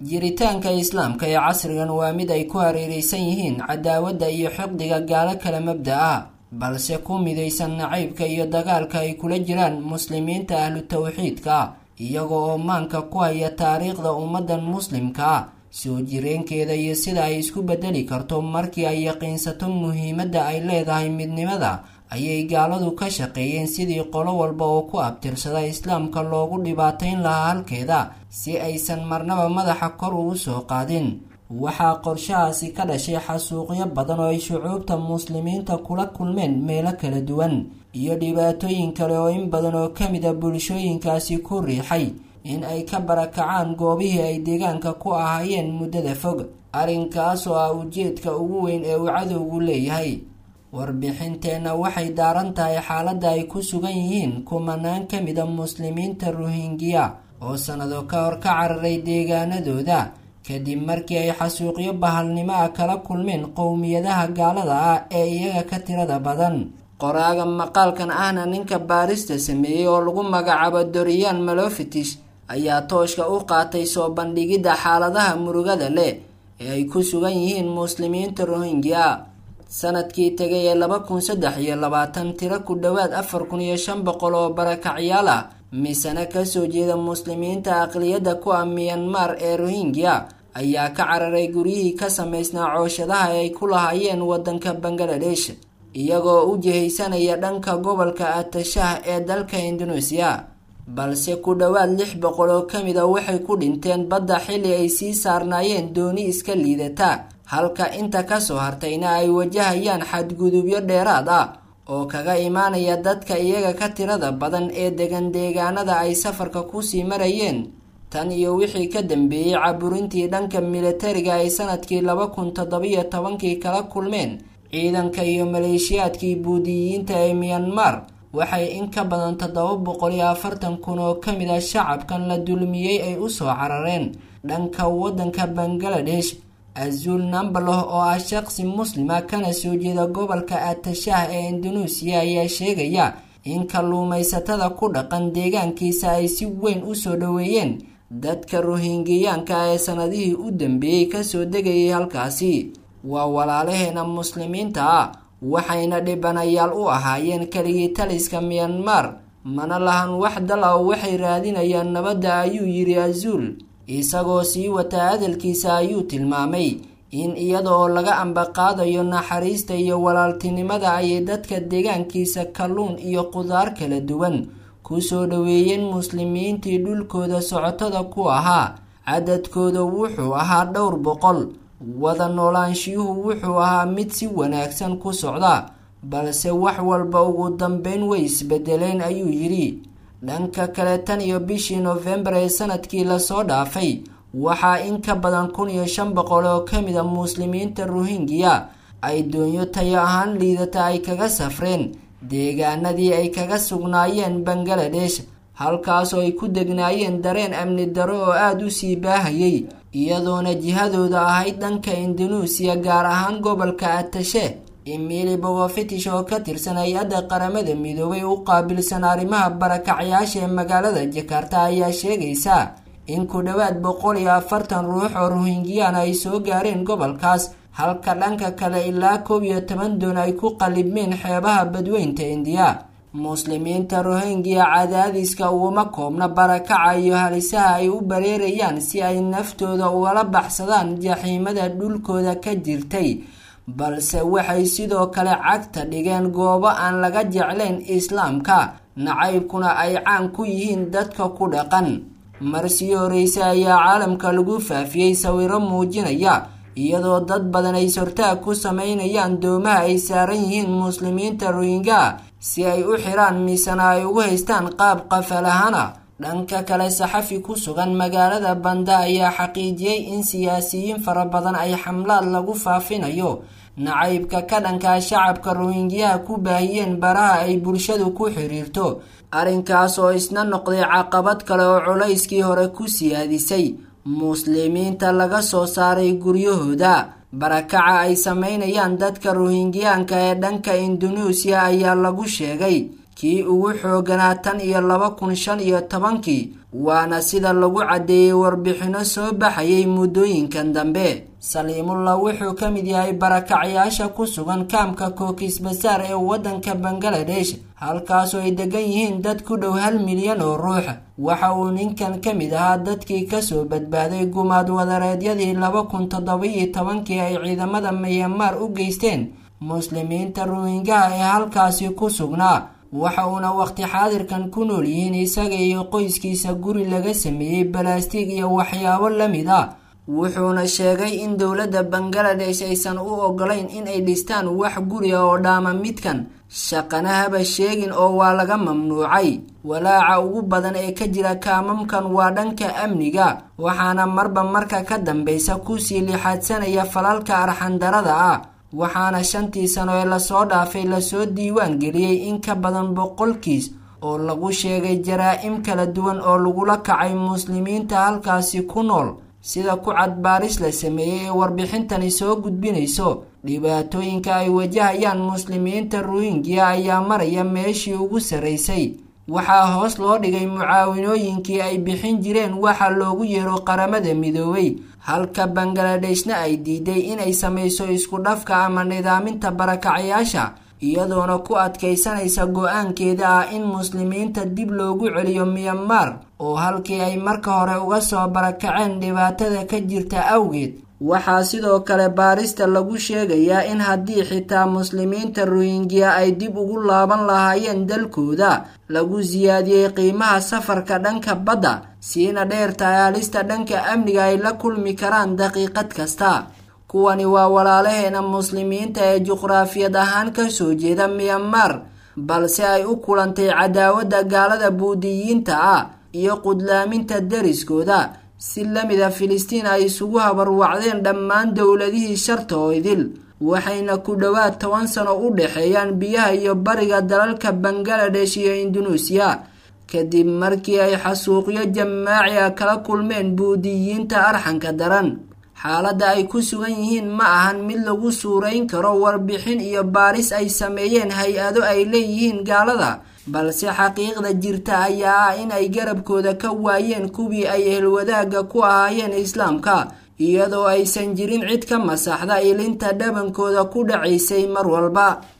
jiritaanka islaamka ee casrigan waa mid ay ku hareeraysan yihiin cadaawadda iyo xiqdiga gaalo kala mabda ah, balse ku midaysan nacaybka iyo dagaalka ay kula jiraan muslimiinta ahlu tawxiidka, iyaga oo maanka ku haya taariikhda ummadan muslimka ah, soo jireenkeeda iyo sida ay isku bedeli karto markii ay yaqiinsato muhiimadda ay leedahay midnimada. Ayay gaaladu ka shaqeeyeen sidii qolo walba oo ku abtirsada islaamka loogu dhibaatayn lahaa halkeeda si aysan marnaba madaxa kor ugu soo qaadin. Waxaa qorshahaasi ka dhashay xasuuqyo badan oo ay shucuubta muslimiinta kula kulmeen meelo kala duwan, iyo dhibaatooyin kale oo in badan oo ka mid a bulshooyinkaasi ku riixay in ay ka barakacaan goobihii ay deegaanka ku ahaayeen muddada fog. Arrinkaas oo ah ujeedka ugu weyn ee uu cadowgu leeyahay. Warbixinteenna waxay daaran tahay xaaladda ay ku sugan yihiin kumanaan ka mid a muslimiinta Rohingya oo sanado ka hor ka cararay deegaanadooda kadib markii ay xasuuqyo bahalnimo ah kala kulmeen qowmiyadaha gaalada ah ee iyaga ka tirada badan. Qoraaga maqaalkan ahna ninka baarista sameeyey oo lagu magacaabo Dorian Malofitish ayaa tooshka u qaatay soo bandhigidda xaaladaha murugada leh ee ay ku sugan yihiin muslimiinta Rohingya. Sanadkii tagay ee 2023 tiro ku dhawaad 4500 oo barakacyaal ah misana ka soo jeeda muslimiinta aqliyadda ku ah Myanmar ee Rohingya ayaa ka cararay guryihii ka samaysnaa cooshadaha ay ku lahaayeen waddanka Bangladesh, iyagoo u jihaysanaya dhanka gobolka Atashah ee dalka Indonesia. Balse ku dhawaad 600 oo ka mid ah waxay ku dhinteen badda xilli ay sii saarnaayeen dooni iska liidata, halka inta ka soo hartayna ay wajahayaan xadgudubyo dheeraad ah oo kaga imaanaya dadka iyaga ka tirada badan ee degan deegaanada ay safarka ku sii marayeen. Tan iyo wixii ka dambeeyay caburintii dhanka militariga ay sanadkii 2017 kala kulmeen ciidanka iyo maleeshiyaadkii buudiyiinta ee Myanmar, waxay in ka badan 740,000 oo ka mid ah shacabkan la dulmiyey ay u soo carareen dhanka waddanka Bangladesh. Azul Nambaloh oo ah shaqsi muslima kana soo jeeda gobolka Atashah ee Indonesia ayaa sheegaya in kalluumaysatada ku dhaqan deegaankiisa ay si weyn u soo dhaweeyeen dadka Rohingyaanka ee sanadihii u dambeeyay ka soo degayay halkaasi. Waa walaalaheena muslimiinta ah, waxayna dhibanayaal u ahaayeen kaligii taliska Myanmar, mana lahan wax dal ah oo waxay raadinayaan nabadda, ayuu yiri Azul. Isagoo sii wata hadalkiisa ayuu tilmaamay in iyada oo laga ambaqaadayo naxariista iyo walaaltinimada ay dadka deegaankiisa kalluun iyo qudaar kala duwan ku soo dhaweeyeen muslimiintii dhulkooda socotada ku ahaa. Cadadkooda wuxuu ahaa dhowr boqol, wada noolaanshihu wuxuu ahaa mid si wanaagsan ku socda, balse wax walba ugu dambeyn way isbedeleen, ayuu yiri. Dhanka kale, tan iyo bishii November ee sanadkii la soo dhaafay, waxaa in ka badan 1500 oo ka mid ah muslimiinta Rohingya ay doonyo tayo ahaan liidata ay kaga safreen deegaanadii ay kaga sugnaayeen Bangladesh, halkaas oo ay ku degnaayeen dareen amni darro oo aad u sii baahayay, iyadoona jihadooda ahayd dhanka Indonesia, gaar ahaan gobolka Atashah. Emily Bogofitish oo ka tirsan hay'adda qaramada midoobay u qaabilsan arrimaha barakacyaasha ee magaalada Jakarta ayaa sheegaysa in ku dhawaad 140 ruux oo Rohingyaan ay soo gaareen gobolkaas, halka dhanka kale ilaa 11 doon ay ku qalibmeen xeebaha badweynta India. Muslimiinta Rohingya cadaadiska uma koobna barakaca iyo halisaha ay u bareerayaan si ay naftooda ugala baxsadaan jaxiimada dhulkooda ka jirtay, balse waxay sidoo kale cagta dhigeen goobo aan laga jeclayn islaamka, nacaybkuna ay caan ku yihiin dadka ku dhaqan. Marsii horeysa ayaa caalamka lagu faafiyey sawiro muujinaya iyadoo dad badan ay sortaag ku sameynayaan doomaha ay saaran yihiin muslimiinta Rohingya si ay u xiraan misana ay ugu haystaan qaab qafalahana. Dhanka kale, saxafi ku sugan magaalada Banda ayaa xaqiijiyey in siyaasiyiin fara badan ay xamlaad lagu faafinayo nacaybka ka dhanka shacabka Rohingya ku baahiyeen baraha ay bulshadu ku xiriirto. Arrinkaas oo isna noqday caqabad kale oo culayskii hore ku siyaadisay muslimiinta laga soo saaray guryahooda. Barakaca ay sameynayaan dadka Rohingyaanka ee dhanka Indonesia ayaa lagu sheegay kii ugu xooganaa tan iyo 2015, waana sida lagu cadeeyay warbixino soo baxayay muddooyinkan dambe. Saliimullah wuxuu ka mid yahay barakacyaasha ku sugan kaamka Cox's Bazar ee waddanka Bangladesh, halkaasoo ay degan yihiin dad ku dhow 1 milyan oo ruux. Waxa uu ninkan ka mid ahaa dadkii ka soo badbaaday gumaad wadareedyadii 2017 ay ciidamada Myanmar u geysteen muslimiinta Rohingya ee halkaasi ku sugnaa. waxa uuna waqti xaadirkan ku nool yihiin isaga iyo qoyskiisa guri laga sameeyay balaastig iyo waxyaabo la mid ah. wuxuuna sheegay in dawladda Bangladesh aysan u ogolayn in ay dhistaan wax guri oo dhaama midkan, shaqana haba sheegin oo waa laga mamnuucay. walaaca ugu badan ee ka jira kaamamkan waa dhanka amniga, waxaana marba marka ka dambaysa ku sii lixaadsanaya falalka arxandarada ah. waxaana 5 sano ee la soo dhaafay la soo diiwaan geliyay in ka badan 100 kiis oo lagu sheegay jaraa'im kala duwan oo lagula kacay muslimiinta halkaasi ku nool, sida ku cad baaris la sameeyay ee warbixintani soo gudbinayso. dhibaatooyinka ay wajahayaan muslimiinta Rohingya ayaa maraya meeshii ugu sareysay. waxaa hoos loo dhigay mucaawinooyinkii ay bixin jireen waxa loogu yeero qaramada midoobay, halka Bangladeshna ay diiday in ay samayso isku dhafka ama nidaaminta barakacyaasha, iyadoona ku adkaysanaysa go'aankeeda ah in muslimiinta dib loogu celiyo Myanmar oo halkii ay marka hore uga soo barakaceen dhibaatada ka jirta awgeed. waxaa sidoo kale baarista lagu sheegayaa in haddii xitaa muslimiinta Rohingya ay dib ugu laaban lahaayeen dalkooda, lagu siyaadiyay qiimaha safarka dhanka badda, siina dheer tayaalista dhanka amniga ay la kulmi karaan daqiiqad kasta. kuwani waa walaalaheena muslimiinta ee juqraafiyad ahaan ka soo jeeda Myanmar, balse ay u kulantay cadaawadda gaalada buudiyiinta ah iyo qudlaaminta deriskooda, si lamida Filistiin ay isugu habarwacdeen dhammaan dawladihii sharta oo idil. waxayna ku dhawaad 10 sano u dhaxeeyaan biyaha iyo bariga dalalka Bangladesh iyo Indonesia, kadib markii ay xasuuqyo jamaaci ah kala kulmeen buudiyiinta arxanka daran. xaaladda ay ku sugan yihiin ma ahan mid lagu suurayn karo warbixin iyo baaris ay sameeyeen hay-ado ay leeyihiin gaalada, balse xaqiiqda jirta ayaa ah in ay garabkooda ka waayeen kuwii ay ehelwadaaga ku ahaayeen islaamka, iyadoo aysan jirin cid ka masaxda ilinta dhabankooda ku dhacaysay mar walba.